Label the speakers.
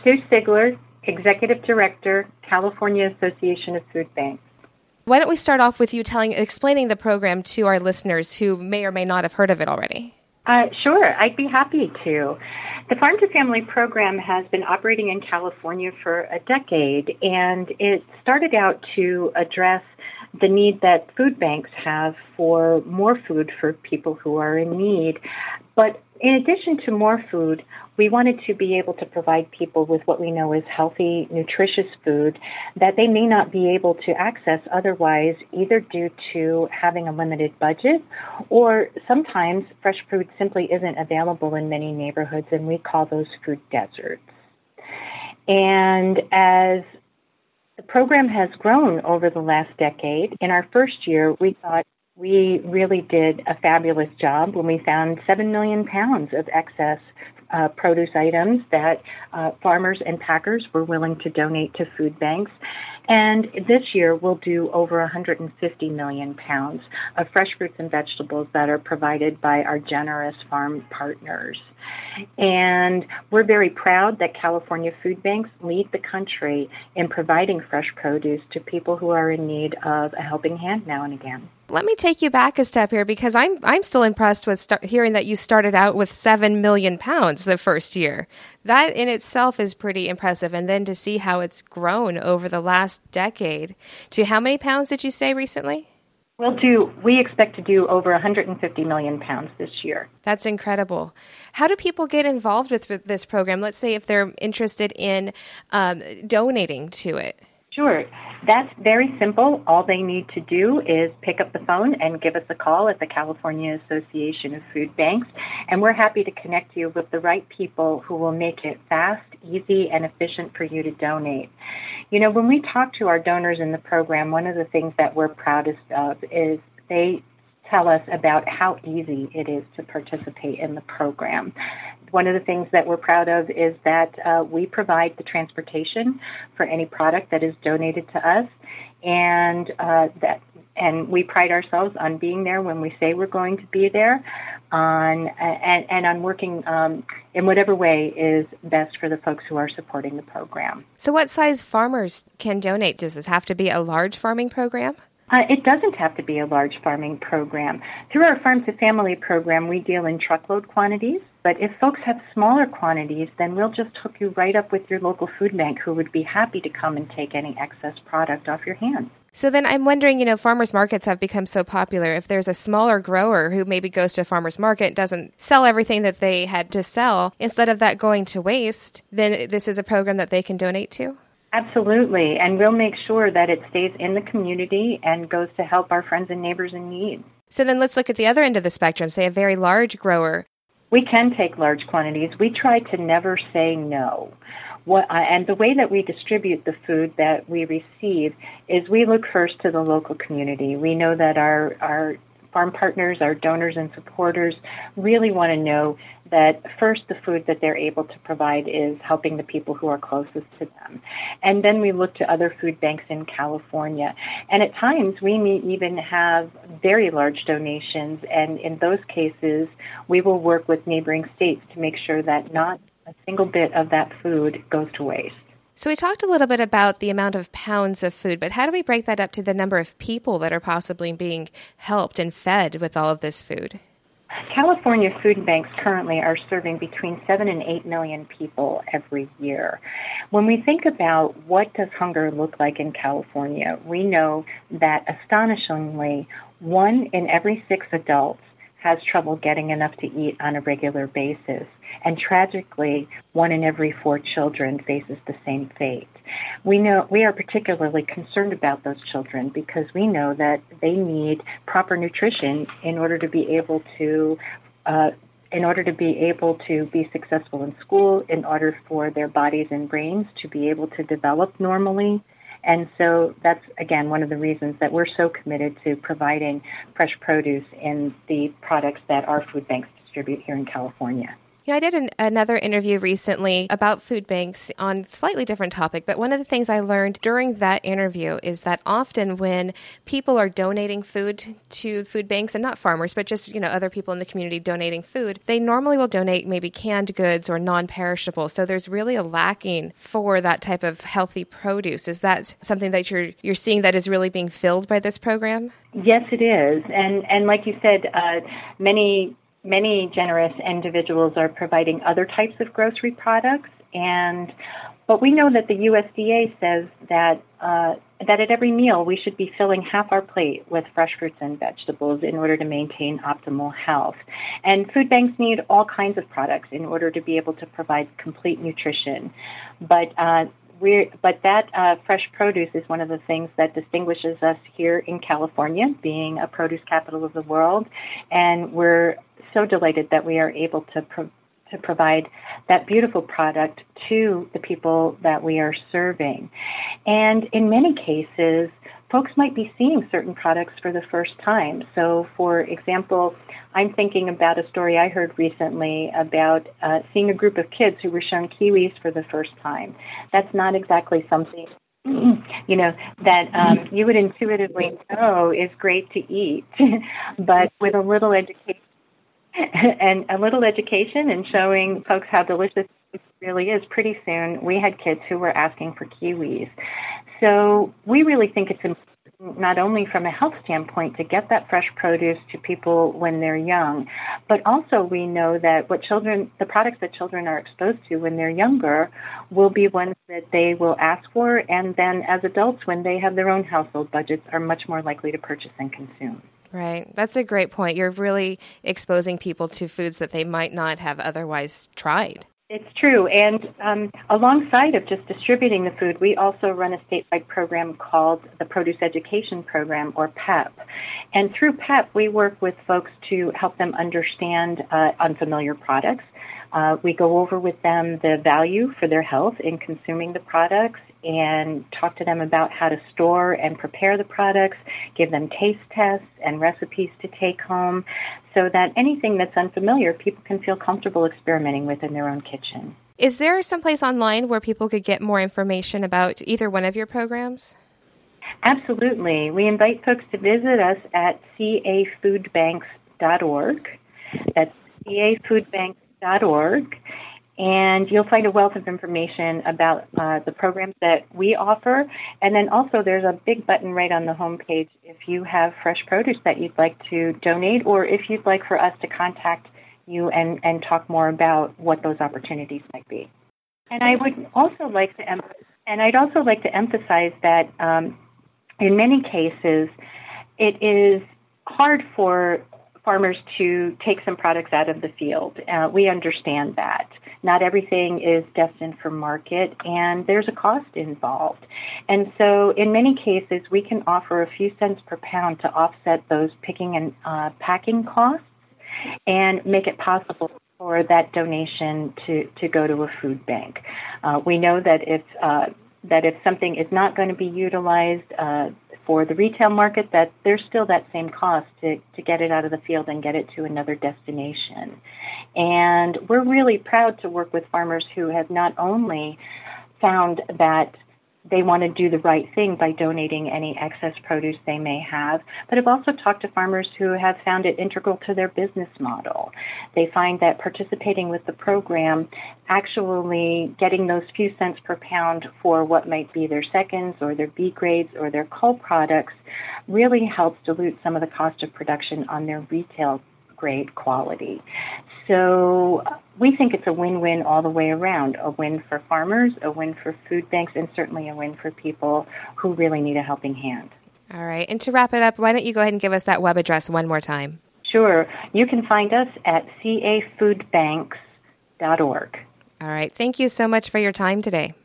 Speaker 1: Sue Sigler, Executive Director, California Association of Food Banks.
Speaker 2: Why don't we start off with you explaining the program to our listeners who may or may not have heard of it already?
Speaker 1: Sure, I'd be happy to. The Farm to Family program has been operating in California for a decade, and it started out to address the need that food banks have for more food for people who are in need. But in addition to more food, we wanted to be able to provide people with what we know is healthy, nutritious food that they may not be able to access otherwise, either due to having a limited budget or sometimes fresh food simply isn't available in many neighborhoods, and we call those food deserts. And as the program has grown over the last decade, in our first year, we thought we really did a fabulous job when we found 7 million pounds of excess produce items that farmers and packers were willing to donate to food banks. And this year, we'll do over 150 million pounds of fresh fruits and vegetables that are provided by our generous farm partners. And we're very proud that California food banks lead the country in providing fresh produce to people who are in need of a helping hand now and again.
Speaker 2: Let me take you back a step here, because I'm still impressed with hearing that you started out with 7 million pounds the first year. That in itself is pretty impressive. And then to see how it's grown over the last decade to how many pounds did you say recently?
Speaker 1: We expect to do over 150 million pounds this year.
Speaker 2: That's incredible. How do people get involved with this program? Let's say if they're interested in donating to it.
Speaker 1: Sure. That's very simple. All they need to do is pick up the phone and give us a call at the California Association of Food Banks, and we're happy to connect you with the right people who will make it fast, easy, and efficient for you to donate. You know, when we talk to our donors in the program, one of the things that we're proudest of is they tell us about how easy it is to participate in the program. One of the things that we're proud of is that we provide the transportation for any product that is donated to us, and we pride ourselves on being there when we say we're going to be there, and on working in whatever way is best for the folks who are supporting the program.
Speaker 2: So what size farmers can donate? Does this have to be a large farming program?
Speaker 1: It doesn't have to be a large farming program. Through our Farm to Family program, we deal in truckload quantities, but if folks have smaller quantities, then we'll just hook you right up with your local food bank who would be happy to come and take any excess product off your hands.
Speaker 2: So then I'm wondering, farmers markets have become so popular. If there's a smaller grower who maybe goes to a farmer's market, doesn't sell everything that they had to sell, instead of that going to waste, then this is a program that they can donate to?
Speaker 1: Absolutely, and we'll make sure that it stays in the community and goes to help our friends and neighbors in need.
Speaker 2: So then let's look at the other end of the spectrum, say a very large grower.
Speaker 1: We can take large quantities. We try to never say no. And the way that we distribute the food that we receive is we look first to the local community. We know that our farm partners, our donors and supporters really want to know that first the food that they're able to provide is helping the people who are closest to them. And then we look to other food banks in California. And at times we may even have very large donations, and in those cases we will work with neighboring states to make sure that not a single bit of that food goes to waste.
Speaker 2: So we talked a little bit about the amount of pounds of food, but how do we break that up to the number of people that are possibly being helped and fed with all of this food?
Speaker 1: California food banks currently are serving between 7 and 8 million people every year. When we think about what does hunger look like in California, we know that astonishingly 1 in every 6 adults has trouble getting enough to eat on a regular basis. And tragically, 1 in every 4 children faces the same fate. We are particularly concerned about those children because we know that they need proper nutrition in order to be able to be successful in school, in order for their bodies and brains to be able to develop normally. And so that's, again, one of the reasons that we're so committed to providing fresh produce in the products that our food banks distribute here in California.
Speaker 2: I did another interview recently about food banks on a slightly different topic, but one of the things I learned during that interview is that often when people are donating food to food banks, and not farmers, but just, other people in the community donating food, they normally will donate maybe canned goods or non-perishable. So there's really a lacking for that type of healthy produce. Is that something that you're seeing that is really being filled by this program?
Speaker 1: Yes, it is. And like you said, many generous individuals are providing other types of grocery products, but we know that the USDA says that at every meal we should be filling half our plate with fresh fruits and vegetables in order to maintain optimal health. And food banks need all kinds of products in order to be able to provide complete nutrition. But that fresh produce is one of the things that distinguishes us here in California, being a produce capital of the world, and we're so delighted that we are able to provide that beautiful product to the people that we are serving. And in many cases, folks might be seeing certain products for the first time. So, for example, I'm thinking about a story I heard recently about seeing a group of kids who were shown kiwis for the first time. That's not exactly something that you would intuitively know is great to eat, but with a little education and showing folks how delicious it really is, pretty soon we had kids who were asking for kiwis. So we really think it's important, not only from a health standpoint, to get that fresh produce to people when they're young, but also we know that the products that children are exposed to when they're younger will be ones that they will ask for, and then as adults, when they have their own household budgets, are much more likely to purchase and consume.
Speaker 2: Right. That's a great point. You're really exposing people to foods that they might not have otherwise tried.
Speaker 1: It's true. And alongside of just distributing the food, we also run a statewide program called the Produce Education Program, or PEP. And through PEP, we work with folks to help them understand unfamiliar products. We go over with them the value for their health in consuming the products and talk to them about how to store and prepare the products, give them taste tests and recipes to take home so that anything that's unfamiliar, people can feel comfortable experimenting with in their own kitchen.
Speaker 2: Is there someplace online where people could get more information about either one of your programs?
Speaker 1: Absolutely. We invite folks to visit us at cafoodbanks.org. That's cafoodbanks.org. And you'll find a wealth of information about the programs that we offer. And then also there's a big button right on the homepage if you have fresh produce that you'd like to donate, or if you'd like for us to contact you and talk more about what those opportunities might be. And I would also like to emphasize that in many cases it is hard for farmers to take some products out of the field. We understand that. Not everything is destined for market, and there's a cost involved. And so in many cases, we can offer a few cents per pound to offset those picking and packing costs and make it possible for that donation to go to a food bank. We know that if something is not going to be utilized for the retail market, that there's still that same cost to get it out of the field and get it to another destination. And we're really proud to work with farmers who have not only found that they want to do the right thing by donating any excess produce they may have, but have also talked to farmers who have found it integral to their business model. They find that participating with the program, actually getting those few cents per pound for what might be their seconds or their B grades or their cull products, really helps dilute some of the cost of production on their retail grade quality. So we think it's a win-win all the way around, a win for farmers, a win for food banks, and certainly a win for people who really need a helping hand.
Speaker 2: All right. And to wrap it up, why don't you go ahead and give us that web address one more time?
Speaker 1: Sure. You can find us at cafoodbanks.org.
Speaker 2: All right. Thank you so much for your time today.